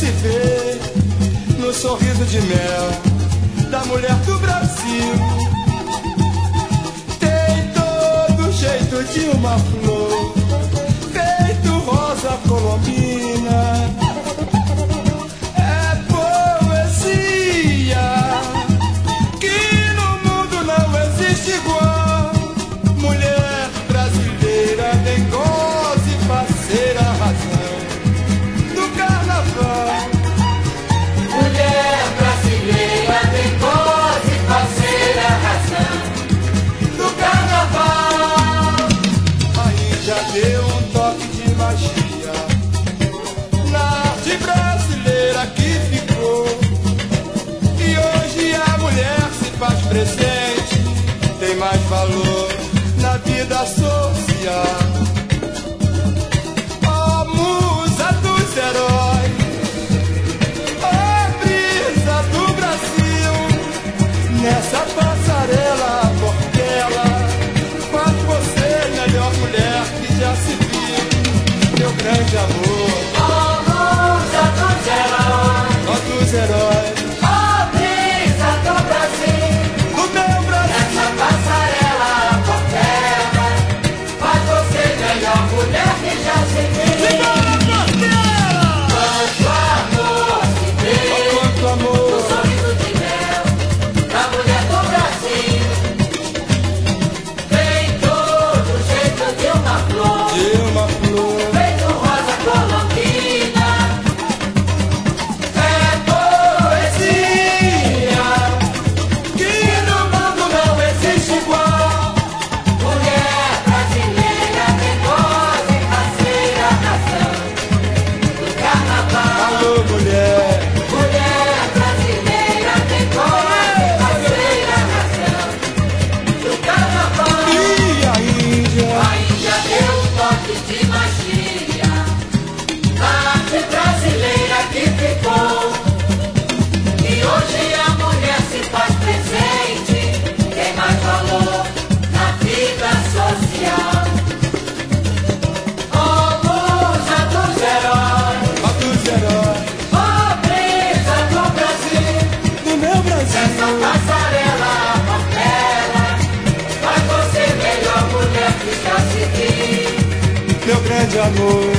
vê no sorriso de mel da mulher do Brasil. Tem todo o jeito de uma flor, feito rosa colombina. É poesia que no mundo não existe igual. Mulher brasileira, vem goze, parceira, razão do carnaval. Mulher brasileira, vem goze, parceira, razão do carnaval. A Índia deu um toque de magia na arte brasileira que ficou. E hoje a mulher se faz presente, tem mais valor na vida social. Ó musa dos heróis, ó brisa do Brasil, nessa passarela portela, faz você melhor mulher que já se viu. Meu grande amor, Ó musa dos heróis, ó dos heróis ó brisa do Brasil, do meu Brasil. essa passarela portela faz você melhor mulher que já se viu. Simbora, portela! Quanto amor se vê Ó quanto no amor, sorriso de mel da mulher do Brasil. Tem todo o jeito de uma flor, de uma flor. feito rosa colombina. É poesia Que no mundo não existe igual. mulher brasileira, tem goze, parceira, razão do carnaval. Alô, mulher, Mulher brasileira, tem goze, parceira, razão do carnaval. e a Índia? A Índia deu um toque de magia na arte brasileira que ficou. E hoje a mulher se faz presente, tem mais valor na vida social. Ó musa dos heróis, Ó dos heróis ó brisa do Brasil, do meu Brasil. essa passarela portela faz você melhor mulher que já se viu. Meu grande amor.